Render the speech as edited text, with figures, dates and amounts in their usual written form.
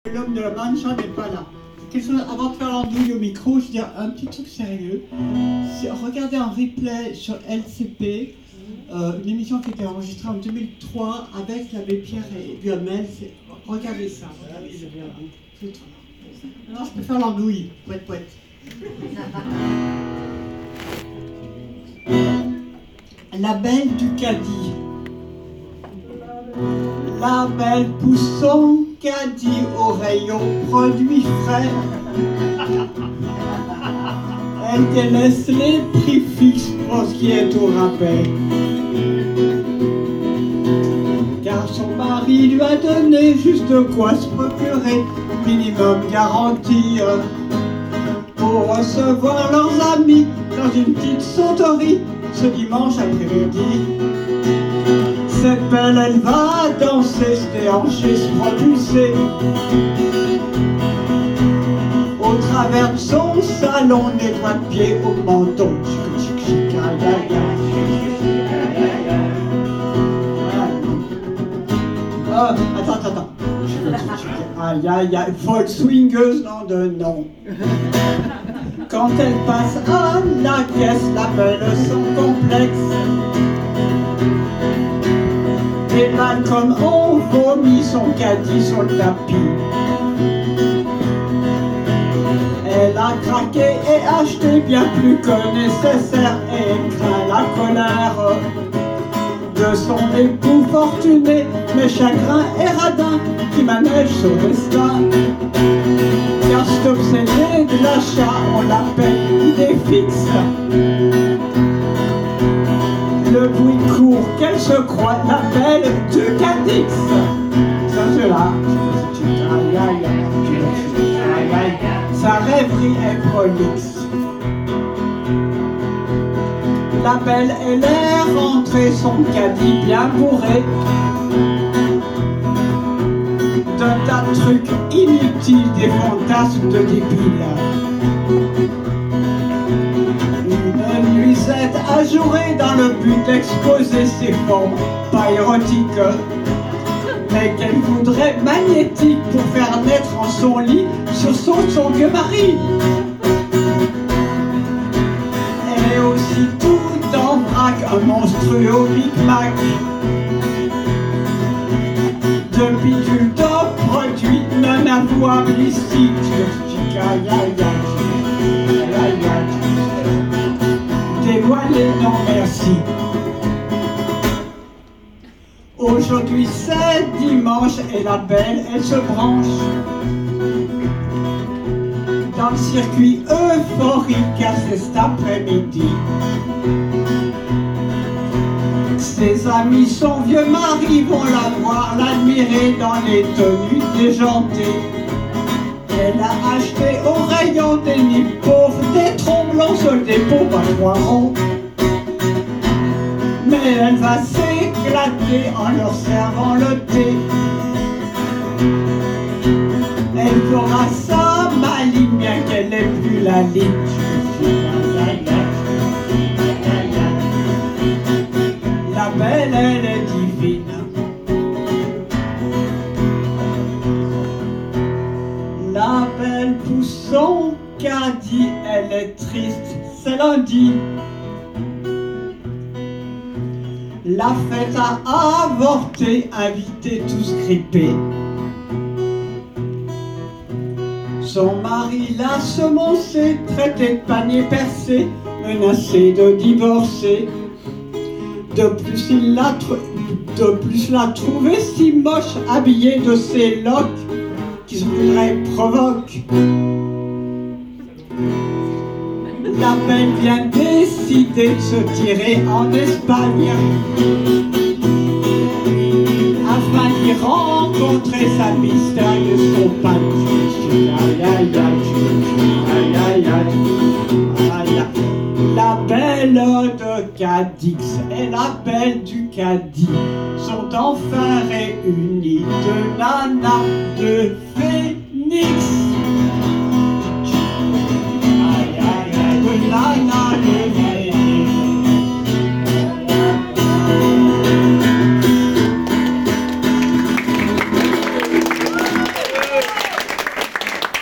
L'homme de la mancha n'est pas là. Quelque chose, avant de faire l'andouille au micro, je veux dire un petit truc sérieux. Regardez en replay sur LCP, une émission qui a été enregistrée en 2003 avec l'abbé Pierre et Duhamel. Regardez ça. Alors je peux faire l'andouille. Pouette, pouette. La belle du caddie. La belle pousse son caddie au rayon produits frais. Elle délaisse les prix fixes pour ce qui est au rabais. Car son mari lui a donné juste de quoi se procurer minimum garantie pour recevoir leurs amis dans une petite sauterie ce dimanche après-midi. Cette belle, elle va danser, se déhancher, se propulser au travers de son salon, des doigts de pied au menton. Attends. Aïe, aïe, aïe, folle swingueuse, nom de nom. Quand elle passe à la caisse, la belle sans complexe. Et mal comme on vomit son caddie sur le tapis. Elle a craqué et acheté bien plus que nécessaire et craint la colère de son époux fortuné, mais chagrin et radin qui manège son destin. Car cet obsédé de l'achat, on l'appelle idée fixe. Le bruit court qu'elle se croit la belle du Cadix. Ça c'est là. Sa rêverie est prolixe. La belle, elle est rentrée, son caddie bien bourré d'un tas de trucs inutiles, des fantasmes de débiles. Une nuisette ajourée dans le but d'exposer ses formes pas érotiques, mais qu'elle voudrait magnétiques pour faire naître en son lit sursaut son vieux mari. Elle est aussi tout en vrac, un monstrueux Big Mac de bidules de produits non avouables ici. Dévoilé, non merci. Aujourd'hui c'est dimanche et la belle elle se branche dans le circuit euphorique car c'est cet après-midi. Ses amis, son vieux mari vont la voir, l'admirer dans les tenues déjantées. Elle a acheté au rayon des nids pauvres des tromblons soldés pour pas ronds. Mais elle va s'éclater en leur servant le thé. Elle fera sa maligne bien qu'elle n'ait plus la ligne. La belle, elle est divine. La belle pousse son caddie, elle est triste, c'est lundi. La fête a avorté, invité tous grippés. Son mari l'a semoncé, traité de panier percé, menacé de divorcer. De plus, l'a trouvé si moche, habillé de ses loques qui se voudraient provoque. La belle vient décider de se tirer en Espagne afin d'y rencontrer sa mystérieuse compagne. La belle de Cadix et la belle du Cadix sont enfin réunies, deux nanas